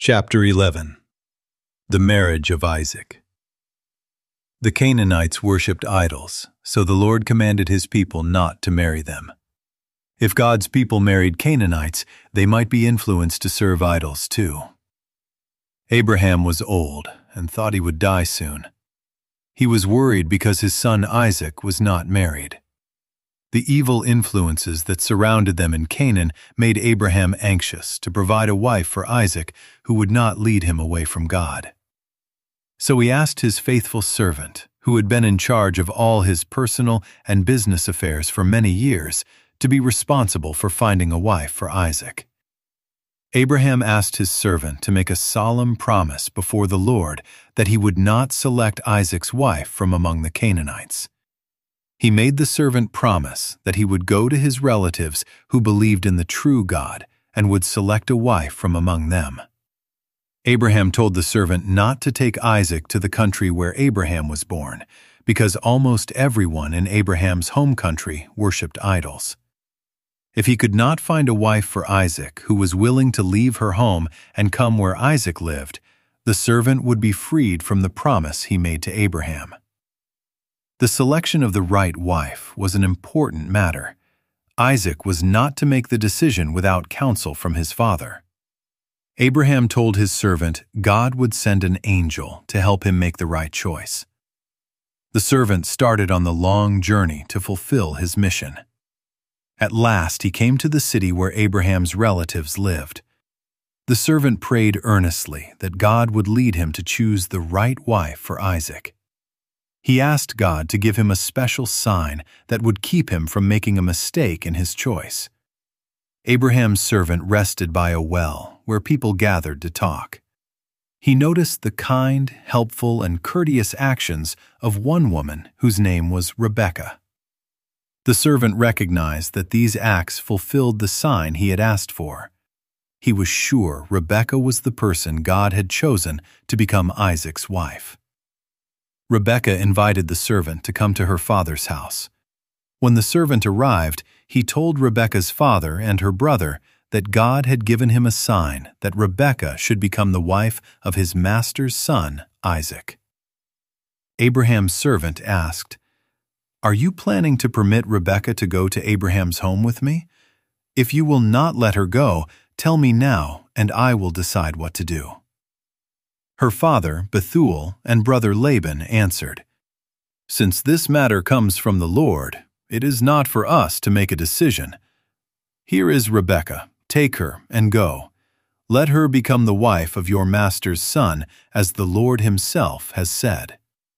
Chapter 11. The Marriage of Isaac. The Canaanites worshipped idols, so the Lord commanded his people not to marry them. If God's people married Canaanites, they might be influenced to serve idols too. Abraham was old and thought he would die soon. He was worried because his son Isaac was not married. The evil influences that surrounded them in Canaan made Abraham anxious to provide a wife for Isaac who would not lead him away from God. So he asked his faithful servant, who had been in charge of all his personal and business affairs for many years, to be responsible for finding a wife for Isaac. Abraham asked his servant to make a solemn promise before the Lord that he would not select Isaac's wife from among the Canaanites. He made the servant promise that he would go to his relatives who believed in the true God and would select a wife from among them. Abraham told the servant not to take Isaac to the country where Abraham was born, because almost everyone in Abraham's home country worshipped idols. If he could not find a wife for Isaac who was willing to leave her home and come where Isaac lived, the servant would be freed from the promise he made to Abraham. The selection of the right wife was an important matter. Isaac was not to make the decision without counsel from his father. Abraham told his servant God would send an angel to help him make the right choice. The servant started on the long journey to fulfill his mission. At last he came to the city where Abraham's relatives lived. The servant prayed earnestly that God would lead him to choose the right wife for Isaac. He asked God to give him a special sign that would keep him from making a mistake in his choice. Abraham's servant rested by a well where people gathered to talk. He noticed the kind, helpful, and courteous actions of one woman whose name was Rebekah. The servant recognized that these acts fulfilled the sign he had asked for. He was sure Rebekah was the person God had chosen to become Isaac's wife. Rebekah invited the servant to come to her father's house. When the servant arrived, he told Rebekah's father and her brother that God had given him a sign that Rebekah should become the wife of his master's son, Isaac. Abraham's servant asked, "Are you planning to permit Rebekah to go to Abraham's home with me? If you will not let her go, tell me now, and I will decide what to do." Her father, Bethuel, and brother Laban answered, "Since this matter comes from the Lord, it is not for us to make a decision. Here is Rebekah, take her and go. Let her become the wife of your master's son, as the Lord himself has said."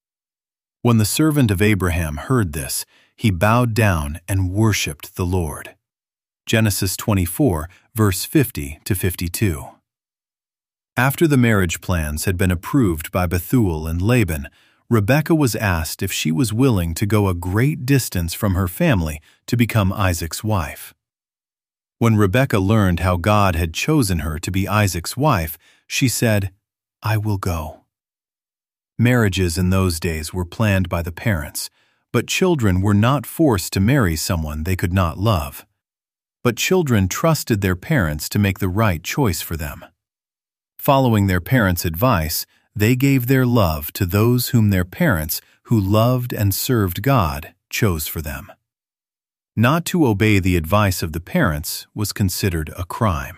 When the servant of Abraham heard this, he bowed down and worshipped the Lord. Genesis 24, verse 50 to 52. After the marriage plans had been approved by Bethuel and Laban, Rebekah was asked if she was willing to go a great distance from her family to become Isaac's wife. When Rebekah learned how God had chosen her to be Isaac's wife, she said, "I will go." Marriages in those days were planned by the parents, but children were not forced to marry someone they could not love. But children trusted their parents to make the right choice for them. Following their parents' advice, they gave their love to those whom their parents, who loved and served God, chose for them. Not to obey the advice of the parents was considered a crime.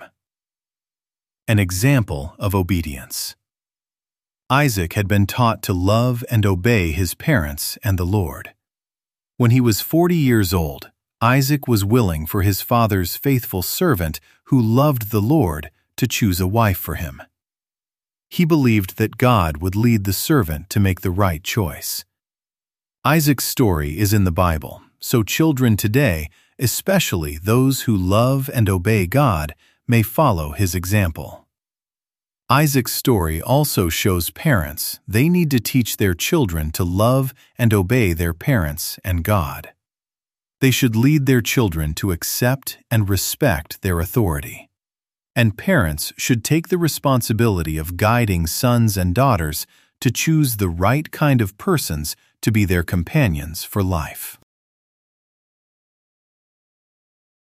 An example of obedience. Isaac had been taught to love and obey his parents and the Lord. When he was 40 years old, Isaac was willing for his father's faithful servant, who loved the Lord, to choose a wife for him. He believed that God would lead the servant to make the right choice. Isaac's story is in the Bible, so children today, especially those who love and obey God, may follow his example. Isaac's story also shows parents they need to teach their children to love and obey their parents and God. They should lead their children to accept and respect their authority. And parents should take the responsibility of guiding sons and daughters to choose the right kind of persons to be their companions for life.